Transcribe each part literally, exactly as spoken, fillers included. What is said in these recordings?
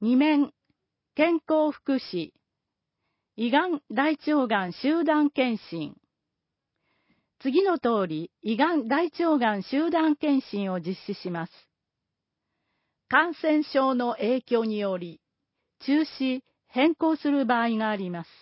に面、健康福祉、胃がん大腸がん集団検診。次の通り、胃がん大腸がん集団検診を実施します。感染症の影響により、中止、変更する場合があります。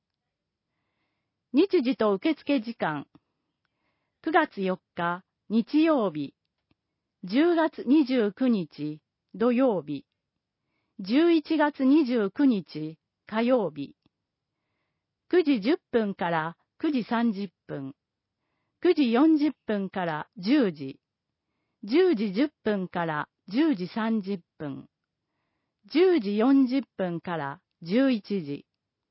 日時と受付時間、くがつよっか日曜日、じゅうがつにじゅうくにち土曜日、じゅういちがつにじゅうくにち火曜日、くじじゅっぷんからくじさんじゅっぷん、くじよんじゅっぷんからじゅうじ、じゅうじじゅっぷんからじゅうじさんじゅっぷん、じゅうじよんじゅっぷんからじゅういちじ、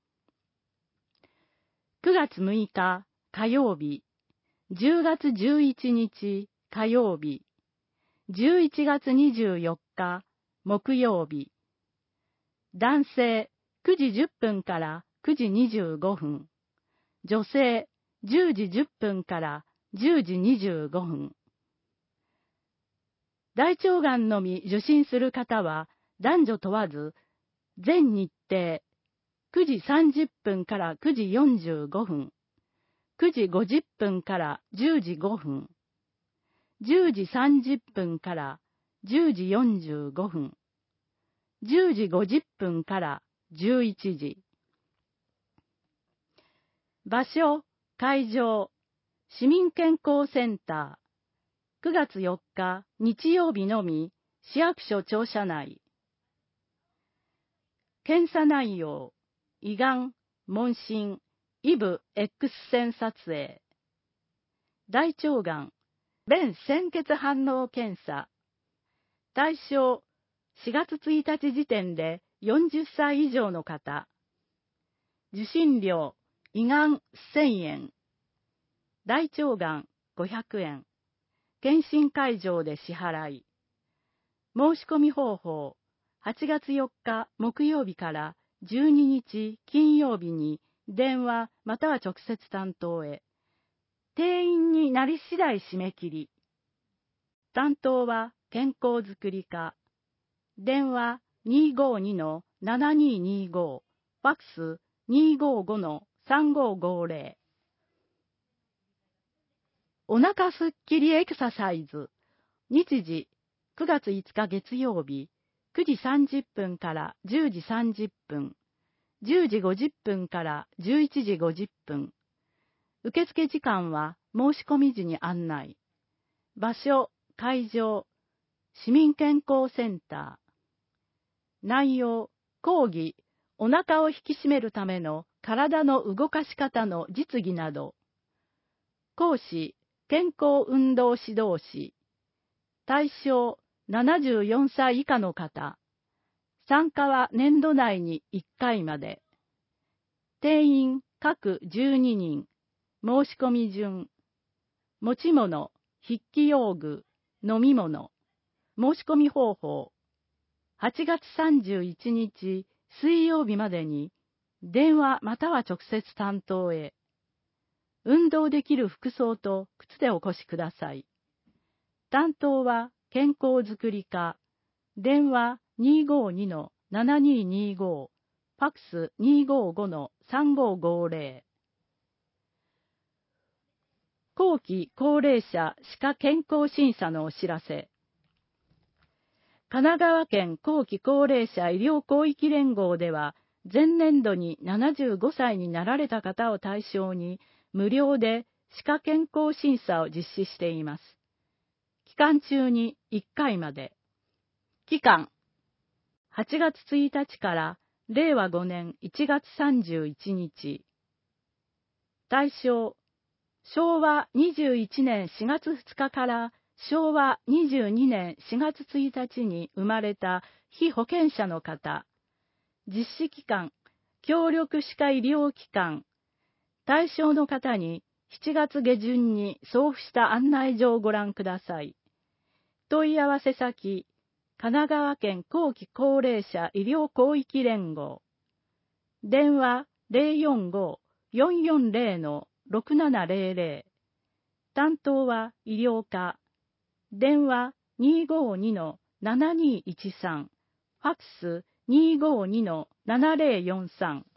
くがつむいか火曜日、じゅうがつじゅういちにち火曜日、じゅういちがつにじゅうよっか木曜日、男性くじじゅっぷんからくじにじゅうごふん、女性じゅうじじゅっぷんからじゅうじにじゅうごふん。大腸がんのみ受診する方は男女問わず、全日程くじさんじゅっぷんからくじよんじゅうごふん、くじごじゅっぷんからじゅうじごふん、じゅうじさんじゅっぷんからじゅうじよんじゅうごふん、じゅうじごじゅっぷんからじゅういちじ。場所、会場、市民健康センター、くがつよっか日曜日のみ、市役所庁舎内。検査内容、胃がん、問診、胃部 X 線撮影。大腸がん、便潜血反応検査。対象、しがつついたち時点でよんじゅっさい以上の方。受診料、胃がんせんえん。大腸がんごひゃくえん。検診会場で支払い。申し込み方法、はちがつよっか木曜日からじゅうににち金曜日に電話または直接担当へ。定員になり次第締め切り。担当は健康づくり課。電話 にーごーにのななにーにーご、ファックス にーごーごのさんごーごーぜろ。お腹すっきりエクササイズ。日時、くがついつか月曜日、くじさんじゅっぷんからじゅうじさんじゅっぷん、じゅうじごじゅっぷんからじゅういちじごじゅっぷん。受付時間は申し込み時に案内。場所、会場、市民健康センター。内容、講義、お腹を引き締めるための体の動かし方の実技など。講師、健康運動指導士。対象、ななじゅうよんさい以下の方。参加は年度内にいっかいまで。定員各じゅうににん。申し込み順。持ち物、筆記用具、飲み物。申し込み方法。はちがつさんじゅういちにち水曜日までに電話または直接担当へ。運動できる服装と靴でお越しください。担当は健康づくり課。電話 にーごーにのななにーにーご、ファックス にーごーごのさんごーごーぜろ。後期高齢者歯科健康審査のお知らせ。神奈川県後期高齢者医療広域連合では、前年度にななじゅうごさいになられた方を対象に、無料で歯科健康審査を実施しています。期間中にいっかいまで。期間、はちがつついたちかられいわごねんいちがつさんじゅういちにち。対象、しょうわにじゅういちねんしがつふつかからしょうわにじゅうにねんしがつついたちに生まれた被保険者の方。実施期間、協力歯科医療機関。対象の方にしちがつげじゅんに送付した案内状をご覧ください。問い合わせ先、神奈川県後期高齢者医療広域連合。電話 ゼロよんごーよんよんゼロのろくななゼロゼロ。担当は医療課。電話 にーごーにのななにーいちさん、ファックスにーごーにのななぜろよんさん。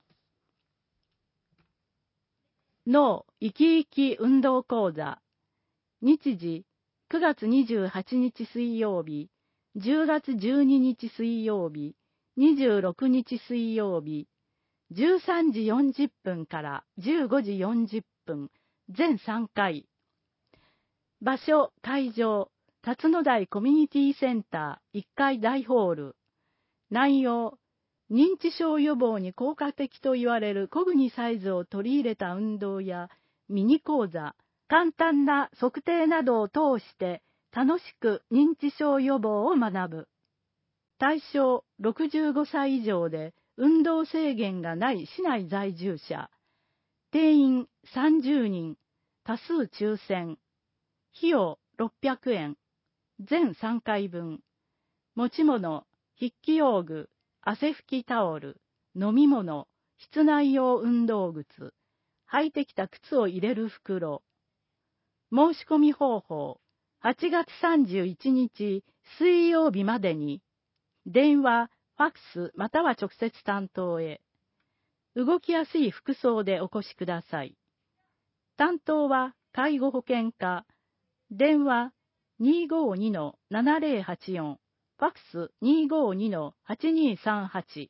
脳生き生き運動講座。日時くがつにじゅうはちにち水曜日、じゅうがつじゅうににち水曜日、にじゅうろくにち水曜日、じゅうさんじよんじゅっぷんからじゅうごじよんじゅっぷん、全さんかい。場所、会場、辰野台コミュニティセンターいっかい大ホール。内容、認知症予防に効果的と言われるコグニサイズを取り入れた運動やミニ講座、簡単な測定などを通して楽しく認知症予防を学ぶ。対象ろくじゅうごさい以上で運動制限がない市内在住者。定員さんじゅうにん、多数抽選。費用ろっぴゃくえん。全さんかいぶん。持ち物、筆記用具、汗拭きタオル、飲み物、室内用運動靴、履いてきた靴を入れる袋。申し込み方法、はちがつさんじゅういちにち水曜日までに、電話、ファックスまたは直接担当へ。動きやすい服装でお越しください。担当は介護保険課。電話にーごーにのななぜろはちよん、ファックスにーごーにのはちにーさんはち。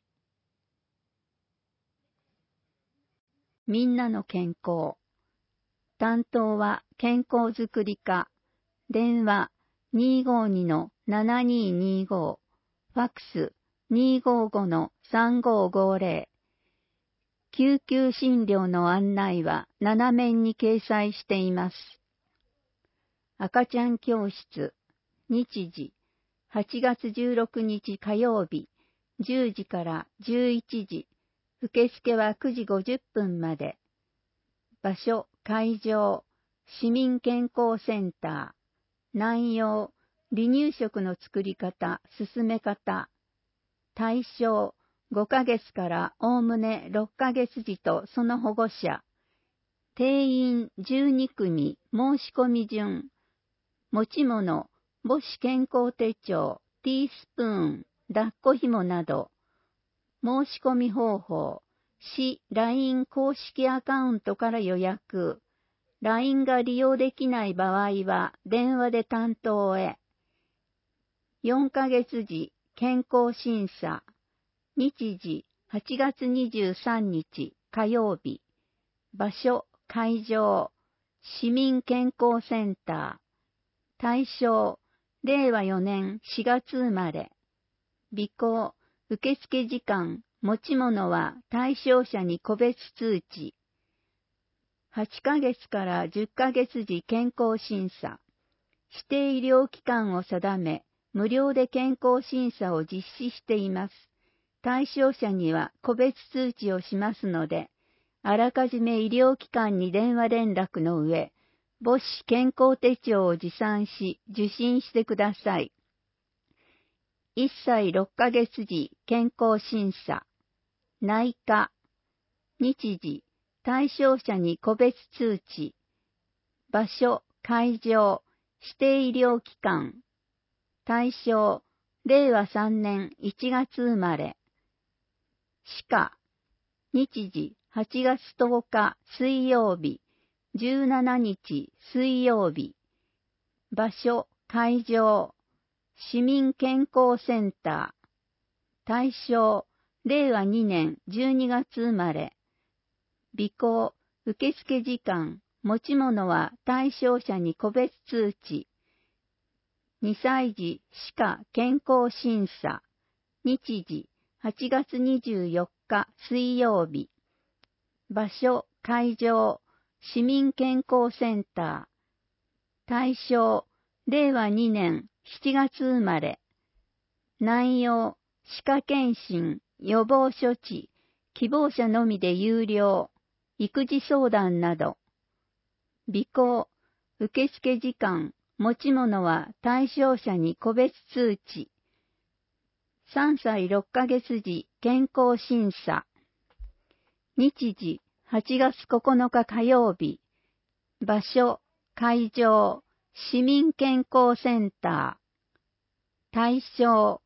みんなの健康。担当は健康づくり課。電話にーごーにのななにーにーご、ファックスにーごーごのさんごーごーぜろ。救急診療の案内は斜面に掲載しています。赤ちゃん教室、日時、はちがつじゅうろくにち火曜日、じゅうじからじゅういちじ、受付はくじごじゅっぷんまで。場所、会場、市民健康センター。内容、離乳食の作り方、進め方。対象、ごかげつからおおむねろっかげつ児とその保護者。定員じゅうにくみ、申し込み順。持ち物、母子健康手帳、ティースプーン、抱っこ紐など。申し込み方法、市 ライン 公式アカウントから予約。ライン が利用できない場合は電話で担当へ。よんかげつ児健康審査。日時はちがつにじゅうさんにち火曜日。場所、会場、市民健康センター。対象、れいわよねんしがつ生まれ。備考、受付時間、持ち物は対象者に個別通知。はちかげつからじゅっかげつ児健康審査。指定医療機関を定め、無料で健康審査を実施しています。対象者には個別通知をしますので、あらかじめ医療機関に電話連絡の上、母子健康手帳を持参し受診してください。いっさいろっかげつ児健康審査。内科。日時、対象者に個別通知。場所、会場、指定医療機関。対象、れいわさんねんいちがつ生まれ。歯科。日時、はちがつとおか水曜日、じゅうしちにち水曜日。場所、会場、市民健康センター。対象、れいわにねんじゅうにがつ生まれ。備考、受付時間、持ち物は対象者に個別通知。にさい児歯科健康審査。日時、はちがつにじゅうよっか水曜日。場所、会場、市民健康センター。対象、れいわにねんしちがつ生まれ。内容、歯科検診、予防処置、希望者のみで有料、育児相談など。備考、受付時間、持ち物は対象者に個別通知。さんさいろっかげつ児健康審査。日時、はちがつここのか火曜日。場所、会場、市民健康センター。対象、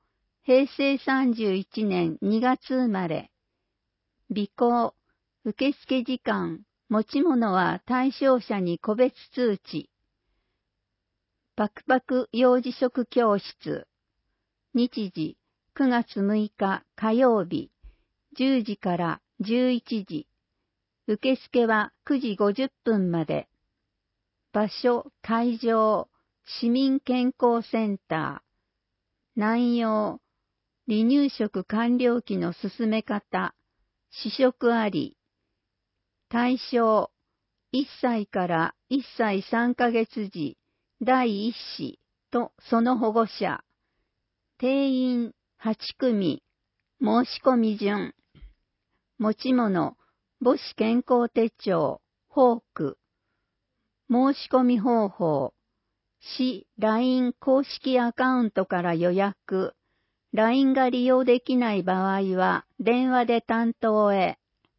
へいせいさんじゅういちねんにがつ生まれ。備考、受付時間、持ち物は対象者に個別通知。パクパク幼児食教室。日時、くがつむいか火曜日、じゅうじからじゅういちじ。受付はくじごじゅっぷんまで。場所、会場、市民健康センター。内容、離乳食完了期の進め方、試食あり。対象、いっさいからいっさいさんかげつ時、だいいっ子とその保護者。定員はちくみ。申し込み順。持ち物、母子健康手帳、フォーク。申し込み方法。市 ライン 公式アカウントから予約。ライン が利用できない場合は電話で担当へ。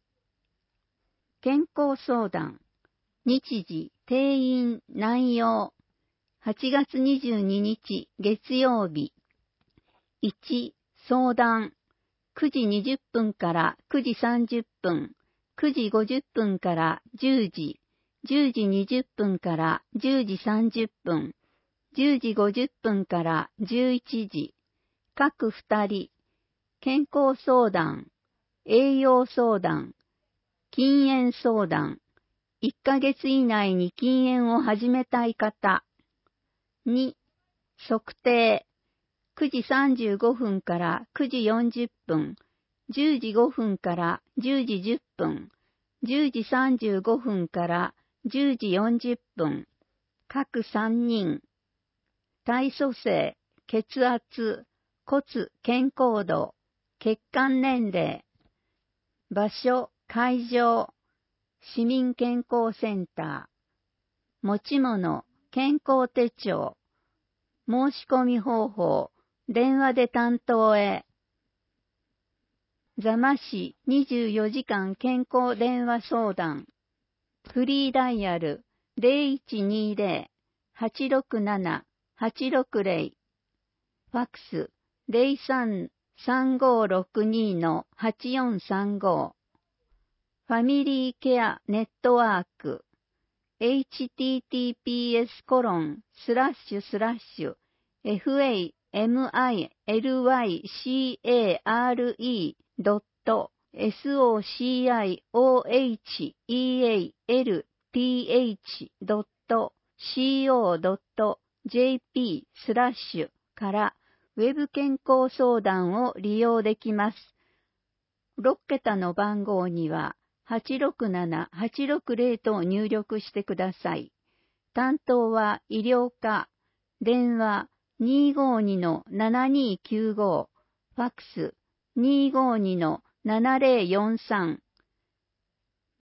健康相談。日時、定員、内容。はちがつにじゅうににち月曜日。いち、相談。くじにじゅっぷんからくじさんじゅっぷん、くじごじゅっぷんからじゅうじ、じゅうじにじゅっぷんからじゅうじさんじゅっぷん、じゅうじごじゅっぷんからじゅういちじ。各ふたり。健康相談、栄養相談、禁煙相談。いっかげつ以内に禁煙を始めたい方。に、測定。くじさんじゅうごふんからくじよんじゅっぷん、じゅうじごふんからじゅうじじゅっぷん、じゅうじさんじゅうごふんからじゅうじよんじゅっぷん。各さんにん。体組成、血圧、骨健康度、血管年齢。場所、会場、市民健康センター。持ち物、健康手帳。申し込み方法、電話で担当へ。座間市にじゅうよじかん健康電話相談。フリーダイヤル ゼロいちにゼロ はちろくなな はちろくゼロ。ファックス ゼロさん さんごろくに はちよんさんご。ファミリーケアネットワーク。エイチティーティーピーエスコロンスラッシュスラッシュエフエーエムアイエルワイシーエーアールイードットエスオーシーアイオーエイチイーエーエルティーエイチドットシーオードットジェーピースラッシュからウェブ健康相談を利用できます。ろっけたの番号にははちろくなな はちろくゼロと入力してください。担当は医療課。電話 にーごーにのななにーきゅうご。ファックス にーごーにのななゼロよんさん。